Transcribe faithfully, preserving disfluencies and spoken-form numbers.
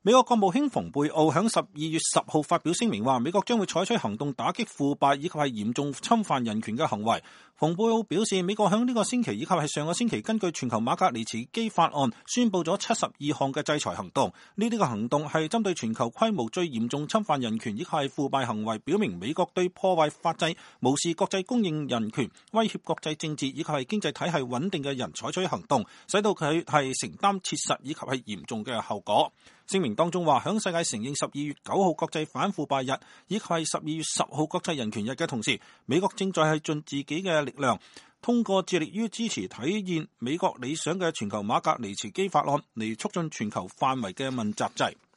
美國國務卿蓬佩奧響十二月十號發表聲明話，美國將會採取行動打擊腐敗以及係嚴重侵犯人權嘅行為。蓬佩奧表示，美國響呢個星期以及係上個星期根據全球馬格尼茨基法案宣布咗七十二項嘅制裁行動，呢啲嘅行動係針對全球規模最嚴重侵犯人權以及係腐敗行為，表明美國對破壞法制、無視國際公認人權、威脅國際政治以及係經濟體系穩定嘅人採取行動，使到佢係承擔切實以及係嚴重嘅後果。聲明當中話，響世界承認十二月九號國際反腐敗日以及係十二月十號國際人權日嘅同時，美國正在係盡自己嘅力量，通過致力於支持體現美國理想嘅全球馬格尼茨基法案嚟促進全球範圍嘅問責制。